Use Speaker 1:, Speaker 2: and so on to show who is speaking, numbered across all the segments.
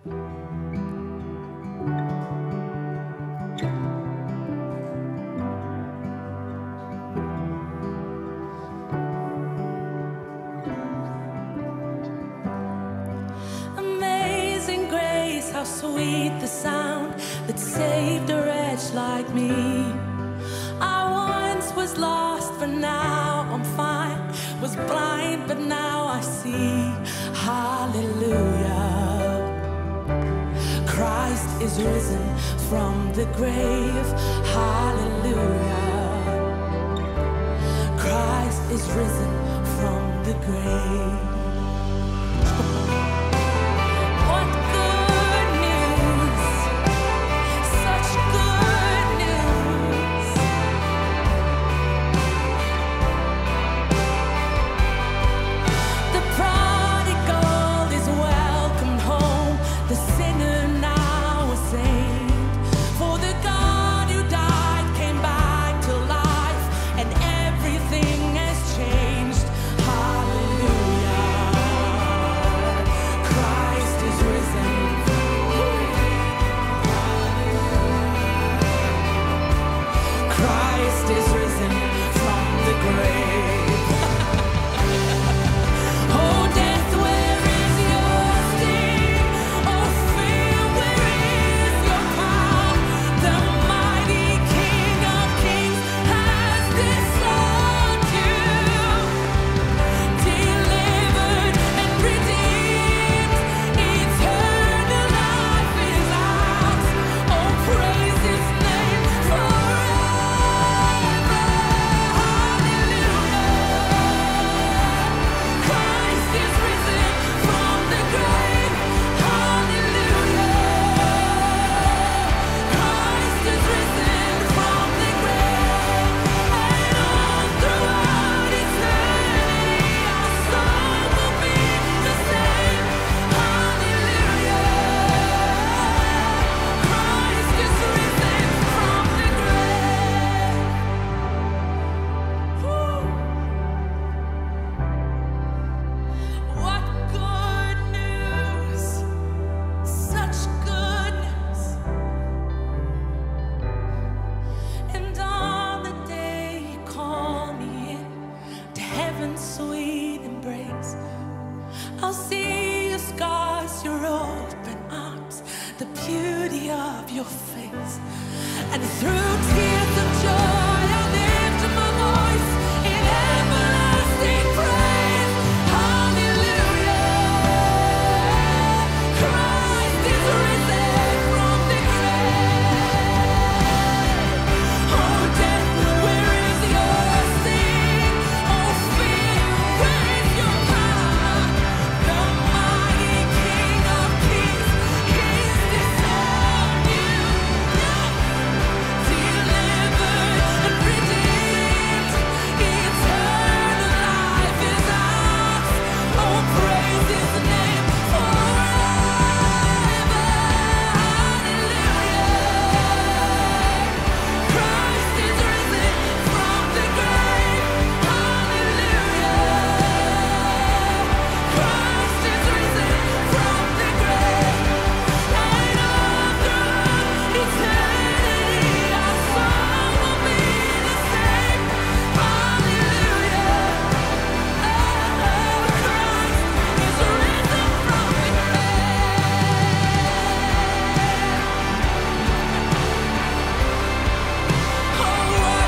Speaker 1: Amazing grace, how sweet the sound that saved a wretch like me. I once was lost, but now I'm fine. Was blind, but now I see. Hallelujah. Christ is risen from the grave. Hallelujah. Christ is risen from the grave. Sweet embrace, I'll see your scars, your open arms, the beauty of your face, and through tears of joy I'll lift my voice in everlasting praise. Hallelujah, Christ is risen from the grave. Oh death, where is your sting? Oh fear, where is your power? The mighty King of Kings, He's disowned you. Delivered and redeemed, eternal life is ours. Oh, praise His name forever. Hallelujah. Christ is risen from the grave. Hallelujah. Christ is risen from the grave. And all through eternity our song will be the same. Hallelujah. Oh, Christ is risen from the grave. Oh, what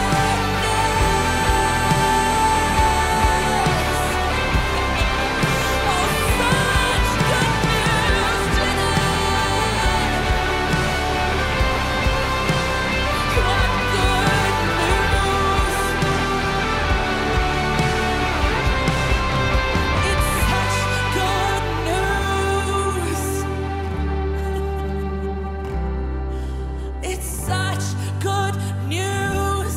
Speaker 1: it's such good news.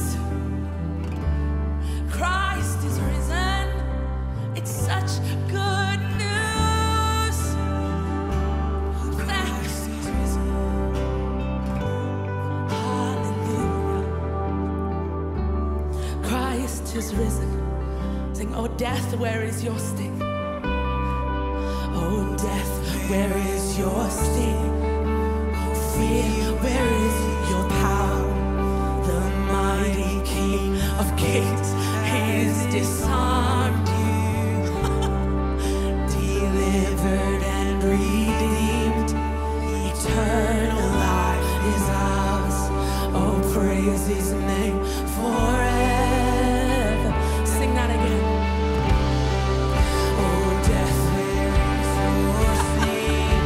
Speaker 1: Christ is risen. It's such good news. Christ is risen. Hallelujah. Christ is risen. Sing, oh death, where is your sting? Oh death, where is is your sting? Oh, fear, where is your power? The mighty King of Kings is disarmed you, delivered and redeemed. Eternal life is ours. Oh, praise His name forever. Sing that again. Oh, death, where is your sting?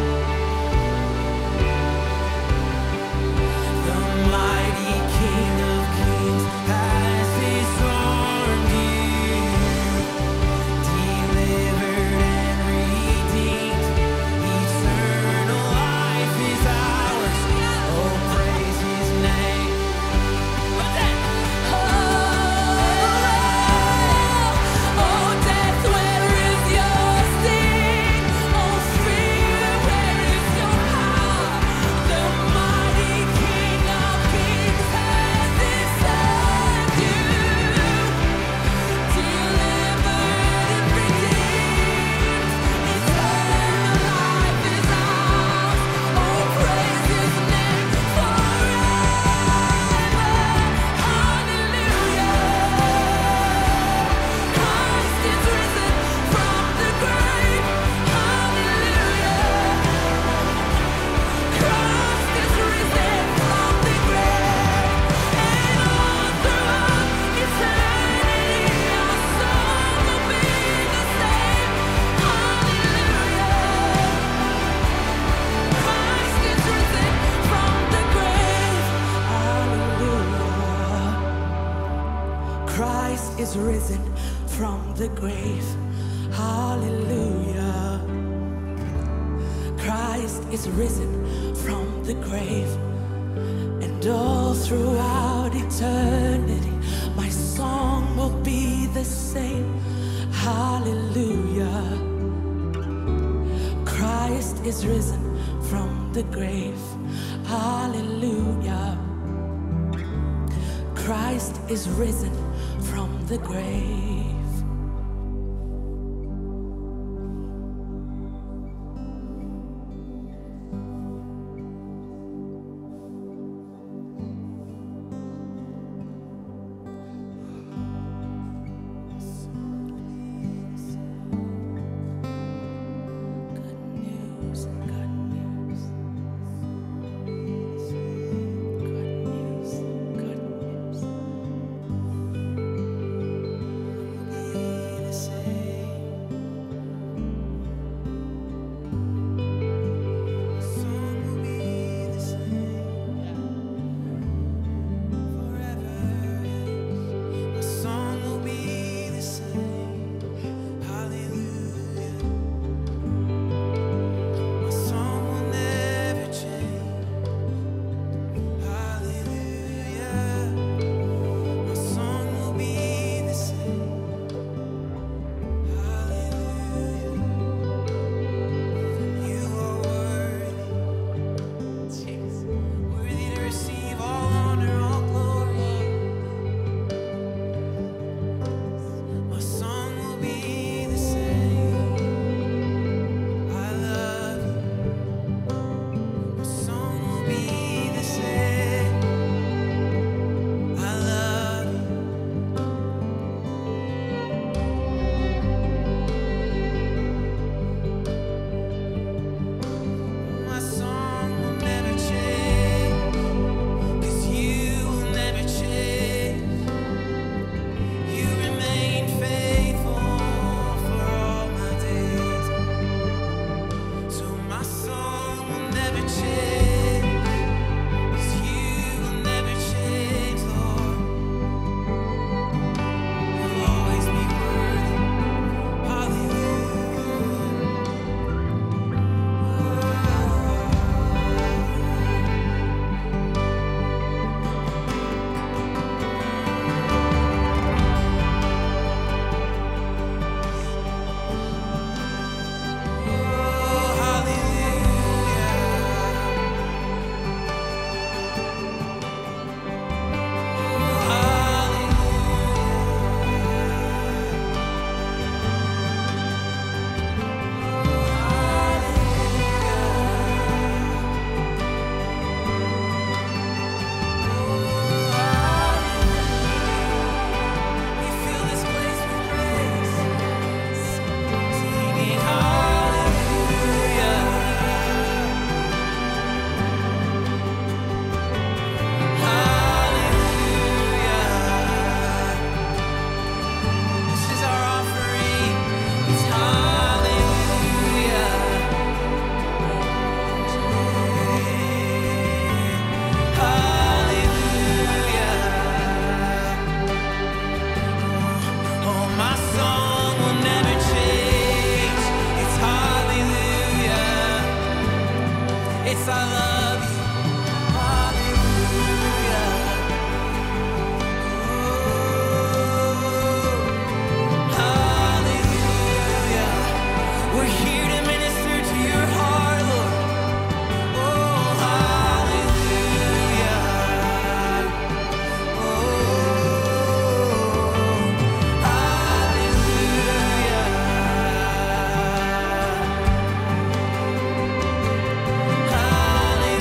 Speaker 1: The mighty King of Kings has disarmed you, delivered and redeemed. Eternal life is ours. Oh, praise His name. Oh, death, where is your sting? Oh, fear, where is your power? The mighty King of Kings has disarmed you, delivered and redeemed. Eternal life is ours. Oh, praise His name forever. Hallelujah. Christ is risen from the grave. Hallelujah. Christ is risen from the grave. And all throughout eternity, our song will be the same. Hallelujah. Christ is risen from the grave. Hallelujah. Christ is risen from the grave. Hallelujah. Christ is risen from the grave. And all throughout eternity, my song will be the same. Hallelujah. Christ is risen from the grave. Hallelujah. Christ is risen from the grave. Good news, good news. Good news, good news. I love you. Hallelujah. Oh, hallelujah. We're here to minister to your heart, Lord. Oh, hallelujah. Oh, hallelujah. Hallelujah.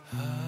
Speaker 2: Ah.